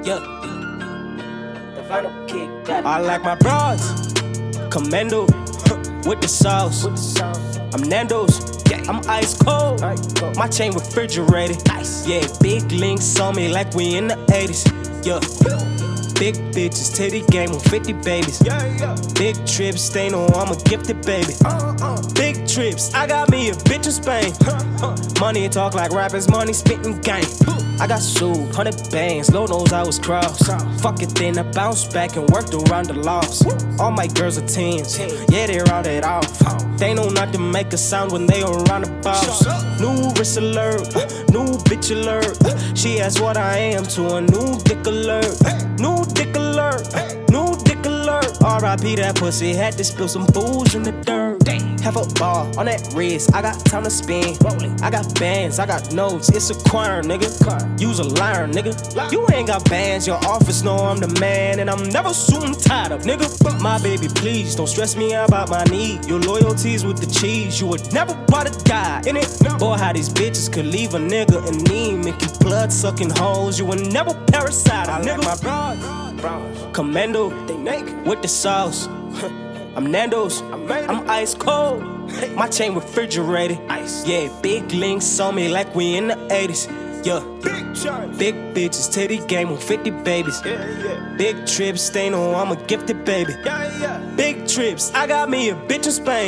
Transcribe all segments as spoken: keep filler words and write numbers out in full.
Yeah. The final kick. I like my broads. Commando. With the sauce. I'm Nando's. I'm ice cold. My chain refrigerated. Yeah, big links on me like we in the eighties. Yeah. Big bitches, titty game on fifty babies. Big trips, they know I'm a gifted baby. Big trips, I got me a bitch in Spain. Money talk like rappers, money spitting gang. I got sued, hundred bands, Lord knows I was crossed. Fuck it then, I bounced back and worked around the loss. All my girls are tens, yeah they rounded off. They know not to make a sound when they around the boss. New wrist alert, uh, new bitch alert. Uh, she asked what I am to a new dick alert. New dick alert, new dick alert. R I P that pussy, had to spill some booze in the dirt. Have a bar on that wrist, I got time to spend. I got bands, I got notes, it's a choir, nigga. Use a liar, nigga. You ain't got bands, your office know I'm the man, and I'm never soon tired of, nigga. My baby, please don't stress me out about my need. Your loyalties with the cheese, you would never want to die in it. Boy, how these bitches could leave a nigga anemic, you blood sucking hoes, you would never parasite, I nigga. Like my broad, Commando, they naked with the sauce. I'm Nando's, I'm ice cold. My chain refrigerated. Yeah, big links on me like we in the eighties. Yeah, big bitches, titty game on fifty babies. Big trips, they know I'm a gifted baby. Big trips, I got me a bitch in Spain.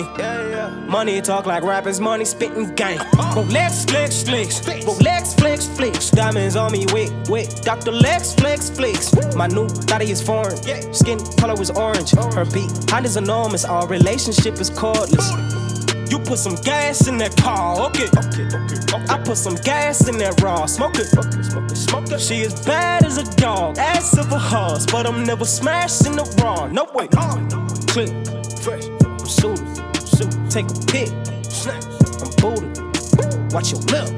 Money talk like rappers, money spitting gang. Rolex flex flex, Rolex flex flex. Diamonds on me, wait, wait, Doctor Lex flex flex. My new body is foreign, skin color is orange. Her behind is enormous, our relationship is cordless. You put some gas in that car, okay? okay, okay, okay. I put some gas in that raw, smoke it. Smoke it, smoke it, smoke it. She is bad as a dog, ass of a horse, but I'm never smashing the raw. No way. Click, fresh, I'm suited, suit. Take a pic, I'm booted. Watch your lip.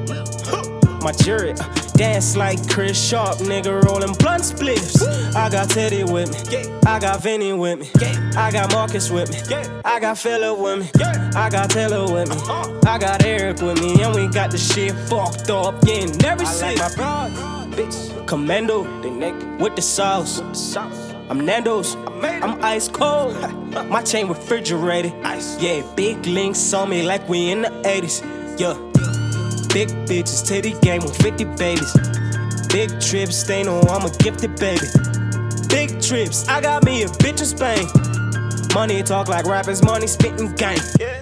My jury, uh, dance like Chris Sharp, nigga rolling blunt spliffs. I got Teddy with me, I got Vinny with me, I got Marcus with me, I got Phillip with me, I got Taylor with me, I got Eric with me, and we got the shit fucked up, yeah, in every city. I like my broad, bitch, Commando, they naked with the sauce. I'm Nando's, I'm ice cold. My chain refrigerated. Yeah, big links on me like we in the eighties. Yeah. Big bitches, titty game on fifty babies. Big trips, they know I'm a gifted baby. Big trips, I got me a bitch in Spain. Money talk like rappers, money spitting gang.